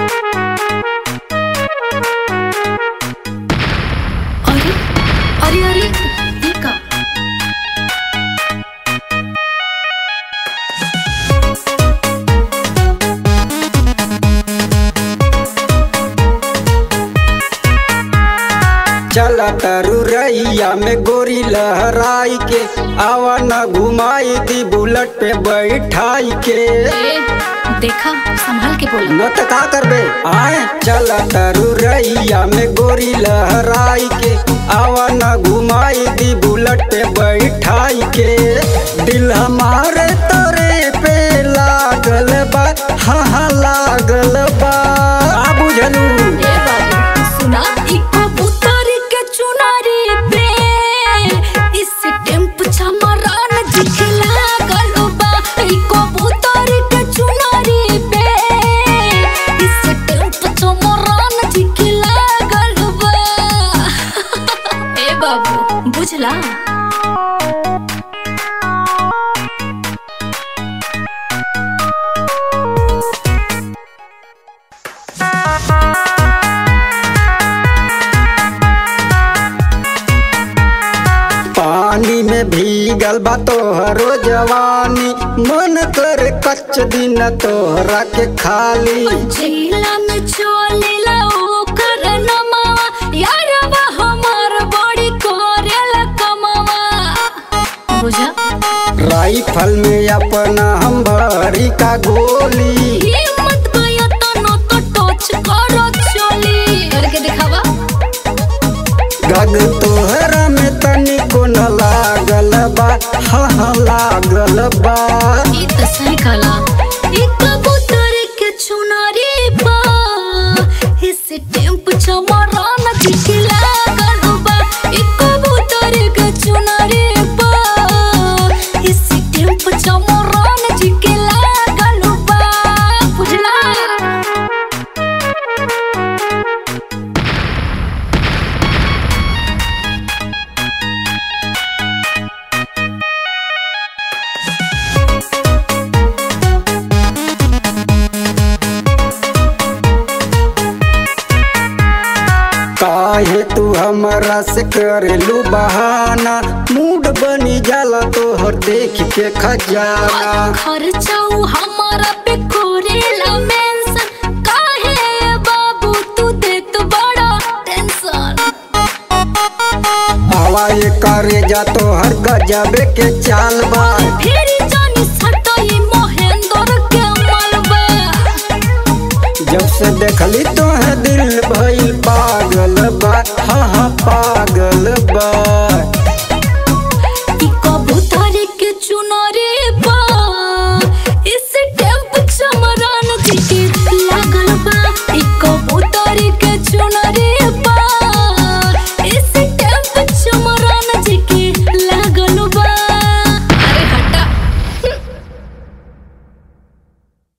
अरे अरे अरे ये का चला तारू रैया में गोरी लहराई के आवा न घुमाई दी बुलेट पे बैठाई के। ए, देखा संभाल के बोला। न त का करबे आए चला तारू रैया में गोरी लहराई के आवा न घुमाई दी बुलेट पे बैठाई के। दिल हमारे तोरे पे लागल बा, हाँ हाँ लागल बा। आ बुझलू ए बाबू सुना ई कबूतर के चुनारी पे इस टेम्पो छमरान दिखला गलबा। ई कबूतर के चुनारी पे इस टेम्पो छमरान दिखला गलबा। ए बाबू बुझला। पानी में भीगल बा तोहरो जवानी, मन कर कच्च दिन तोहरा के खाली। जिला में चलेला ओकर नमावा, यारवा हमार बड़ी करेला कमावा। बुझा राइफल में अपना हम भरी का गोली, हिम्मत गया तो न तो टच करो चोली करके दिखावा। गग तोहरा में तनिको न लागल बा, हाँ हाँ लागल बा। ई त सही कला ई कबूतर के चुनारी पा इस टेम्पो छमरान दिखला गलबा। ई कबूतर के चुनारी पा इस टेम्पो छमरान दिखला गलबा। बुझला। काहे तू हमरा से करेलू बहाना, मूड बनी जाला तोहर देख के खजाना। खर्चाऊ हमारा पे कोरेला मेंशन, काहे बाबू तू देत बड़ा टेंशन। हवा ये करे जा तोहर गजबे के चाल बा। फिर जानी सटाई महेंद्र के मलबा। जब से देखली तोहे दिल भइल पागल बा, हाँ हाँ पागल बा।